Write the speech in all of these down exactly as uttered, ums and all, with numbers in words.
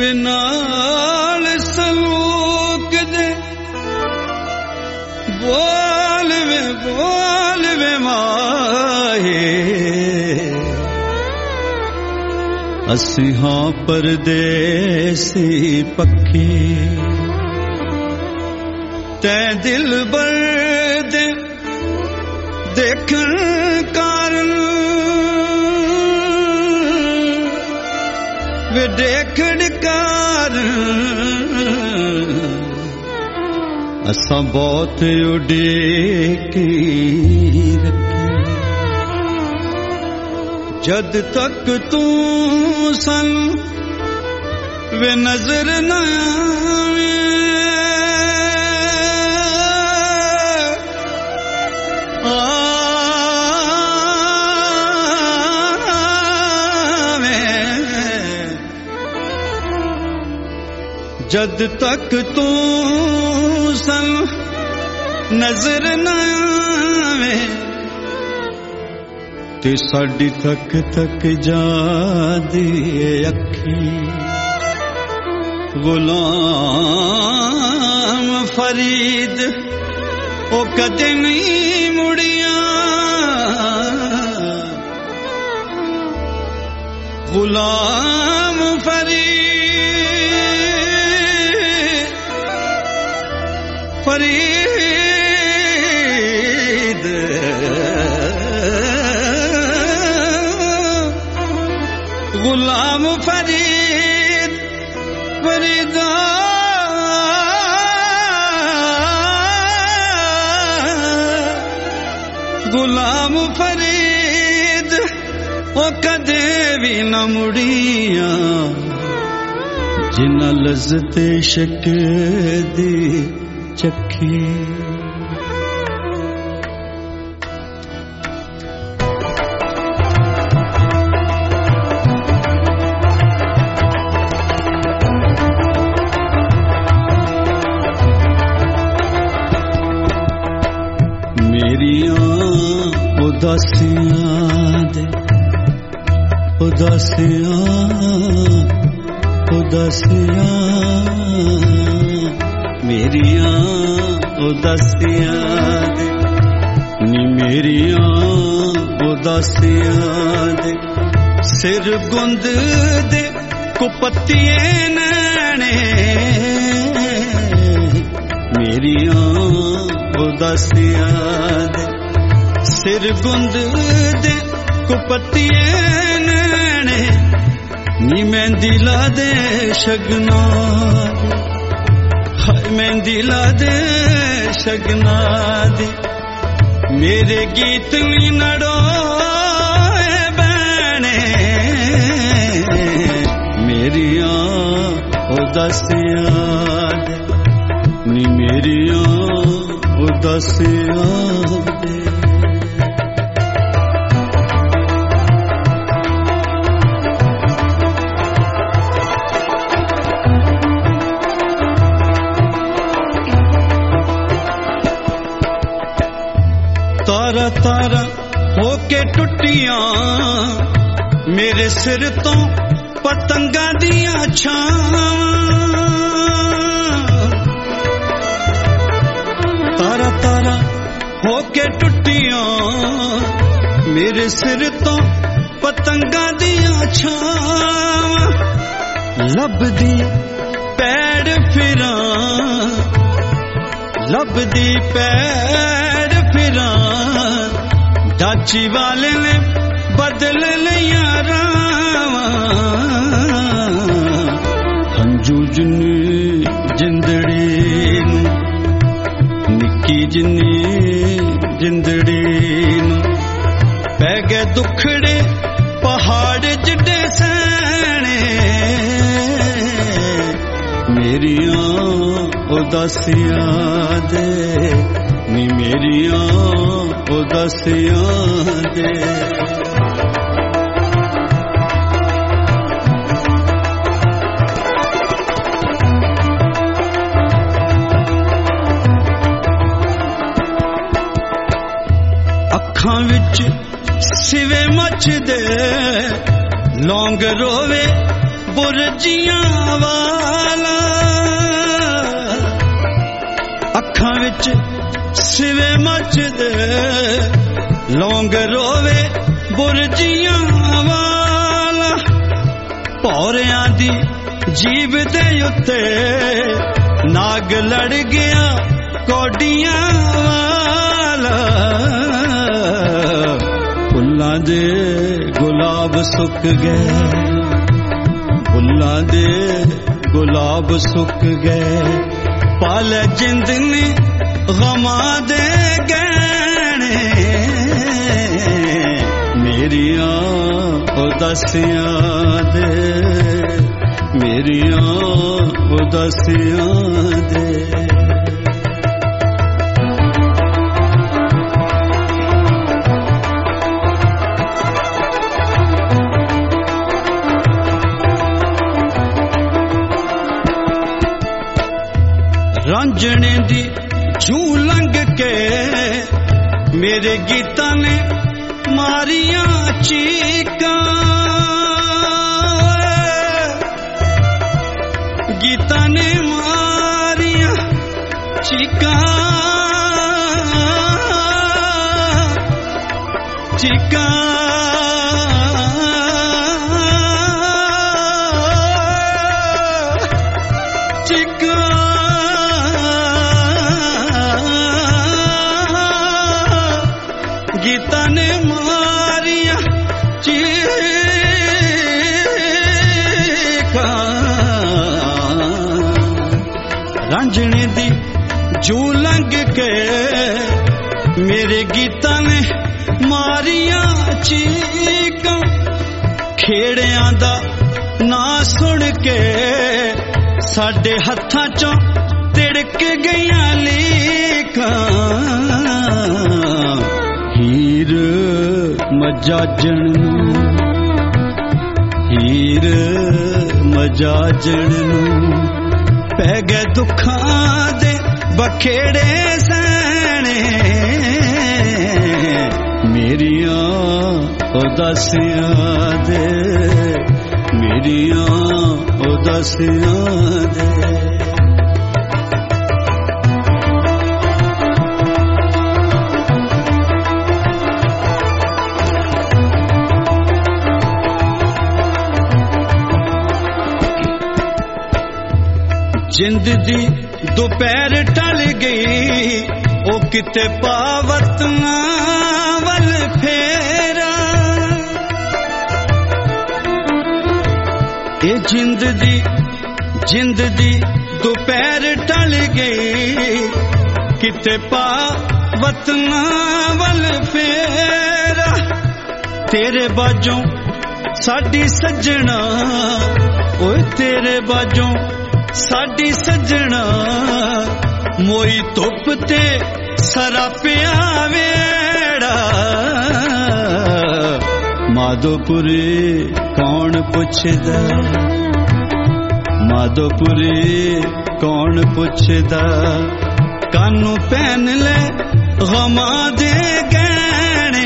vinyl सलूक दे बोल वे बोल वे माहे असी हाँ परदेसी पक्की तै दिल बर दे देखन कारण वे देखन कारण असा बहुत उड़ेकी रखी जद तक तू सन वे नजर न जद तक तू सन नजर न आवे ते साडी तक तक जादी अखी गुलाम फरीद ओ कदे नहीं मुड़िया गुलाम फरीद फरीद गुलाम फरीद फरीदा गुलाम फरीद ओ कदे भी न मुड़िया जिन्ना लज़्ज़त इश्क दी चखी उदासियां दे उदासियां उदासियां मेरियां उदासियां दे नी मेरियां उदासियां दे सिर गुंद दे कुपत्तिए नैने मेरियां उदासियां दे सिर गुंद दे कुपत्तिए नैने नी मेहंदी ला दे शगना हाय मेहंदी ला दे शगना दे मेरे गीत नी नड़ो बहने मेरियां उदासियां दे नी मेरियां उदासियां दे तारा तारा होके टुटियां मेरे सिर तो पतंगा दियां छावां तारा तारा होके टुटियां मेरे सिर तो पतंगा दियां छावां लभदी पैड़ फिरां लभदी पैड़ फिरां दाची वाले ने बदल लिया रावां हंजू जिन्नी जिंदड़ी नू निक्की जिन्नी जिंदड़ी नू पै गए दुखड़े पहाड़ जिड्डे सैने मेरियां उदासियां दे नी मेरियां उदासियां दे अखां विच सिवे मचदे लौंग रोवे बुरजियां वाला अखां विच सिवे मचदे लौंग रोवे बुरजियां वाला भौरियां दी जीव दे उत्ते नाग लड़ गया कौडियां वाला फुल्लां दे गुलाब सुक गए फुल्लां दे गुलाब सुक गए पाले जिंद ने गमां दे गहने मेरियां उदासियां दे मेरियां उदासियां दे रांझने दी जू लंघ के मेरे गीता ने मारिया चीका गीता ने मारिया चीका चीका चीका गीता ने मारिया चीका रांझने दी जू लंघ के मेरे गीता ने मारिया चीका खेड़ियां दा ना सुन के साडे हत्थां चों तिड़क गईयां लीकां हीर मजाजण नूं हीर मजाजण नूं पै गए दुखां दे बखेड़े सैने मेरियां उदासियां दे मेरियां उदासियां दे जिंद दी दोपहर टल गई ओ किते पावत वल फेरा ए जिंद दी जिंद दी दोपहर टल गई किते पावत वल फेरा तेरे बाजों साडी सजना ओए तेरे बाजों साडी सजना मोई धुप ते सरापिया वेड़ा माधोपुरी कौन पुछदा माधोपुरी कौन पुछदा कानू पहन ले गमां दे गहने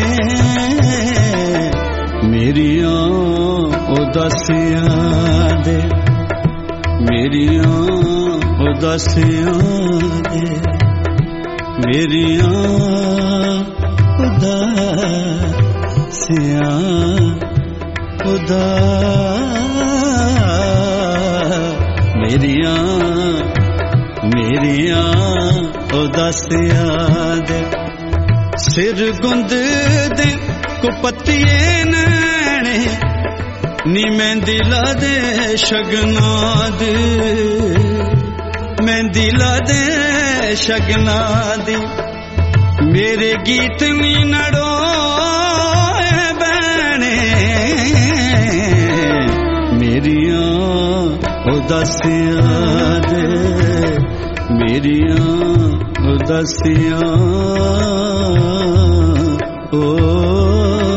मेरियां उदासियां दे मेरियां उदासियां दे मेरियां उदासियां उदा मेरियां मेरियां उदासियां दे सिर गुंद दे कुपतिए नैने नी मेहंदी ला दे शगना दे मेहंदी ला दे शगना दे मेरे गीत नी नड़ो बहने मेरियां उदासियां दे मेरियां उदासियां ओ